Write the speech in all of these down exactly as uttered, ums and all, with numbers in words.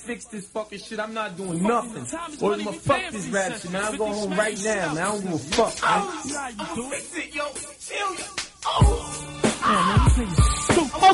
fix this fucking shit, I'm not doing nothing. Or I'ma fuck this rap shit, man. I'm going home right now, man. I don't give a fuck, man. I'll fix it, yo. Chill. Oh. Man, this nigga's stupid.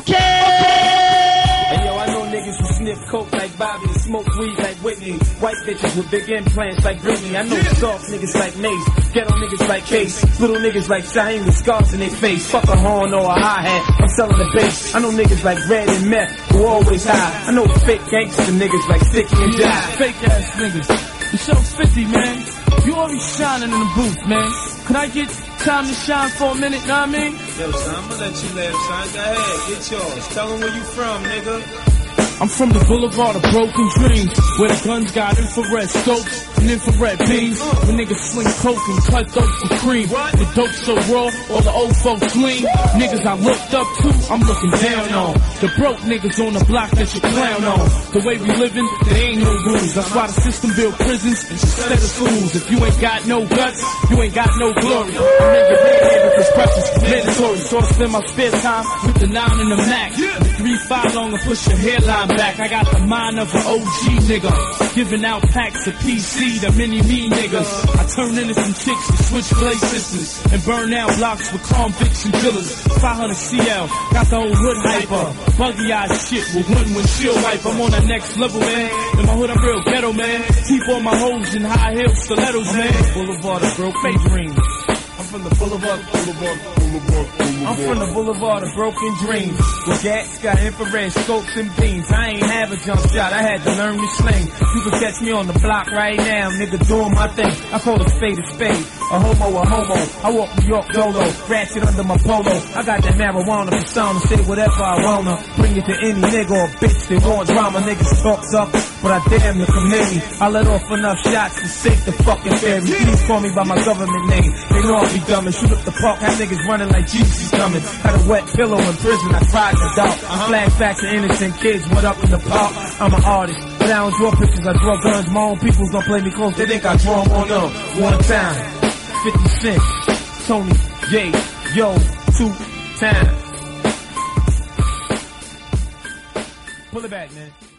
Okay! And yo, I know niggas who sniff coke like Bobby and smoke weed like Whitney. White bitches with big implants like Britney. I know yeah. soft niggas like Mace. Ghetto niggas like Case. Little niggas like Shaheem with scars in their face. Fuck a horn or a hi-hat. I'm selling the bass. I know niggas like Red and Meth who always high. I know fake gangster niggas like Sticky and yeah, Die. Fake ass niggas. The show's fifty, man. You always shining in the booth, man. Could I get time to shine for a minute, know what I mean? Yo, son, I'ma let you live, son. Go ahead, get yours. Tell them where you from, nigga. I'm from the boulevard of broken dreams, where the guns got infrared scopes and infrared beams. When niggas sling coke and cut dope for cream. The dope so raw, all the old folks lean. Niggas I looked up to, I'm looking down on. The broke niggas on the block that you clown on. The way we living, there ain't no rules. That's why the system build prisons instead of schools. If you ain't got no guts, you ain't got no glory. I make your red because precious mandatory. So I spend my spare time with the nine and the Mac. The three five long and push your hairline back. I got the mind of an O G nigga, giving out packs of P C to many me niggas. I turn into some chicks with switchblade sisters and burn out blocks with convicts and killers. five hundred C L, got the old hood hyper, buggy eyed shit with one windshield wipe. I'm on that next level, man. In my hood, I'm real ghetto, man. Keep all my hoes in high heel stilettos, man. Boulevard of broken dreams. I'm from the boulevard, boulevard, boulevard, boulevard. I'm from the boulevard of broken dreams. With gats, got infrared scopes and beams. I ain't have a jump shot, I had to learn to sling. You can catch me on the block right now, nigga, doing my thing. I call a spade a spade, a homo a homo. I walk New York dolo, ratchet under my polo. I got that marijuana persona, say whatever I wanna. Bring it to any nigga or bitch that want drama. Niggas talk tough, but I damn to come near me. I let off enough shots to sink the fucking ferry. Please call me by my government name. They know I'll be dumb and shoot up the park. Have niggas running like Jesus coming. Had a wet pillow in prison, I tried to doubt. Uh-huh. Flashbacks to innocent kids, what up in the park? I'm an artist, but I don't draw pictures, I draw guns. My own peoples don't play me close, they think I draw them on them. One time, fifty cent, Tony J, yo, two times. Pull it back, man.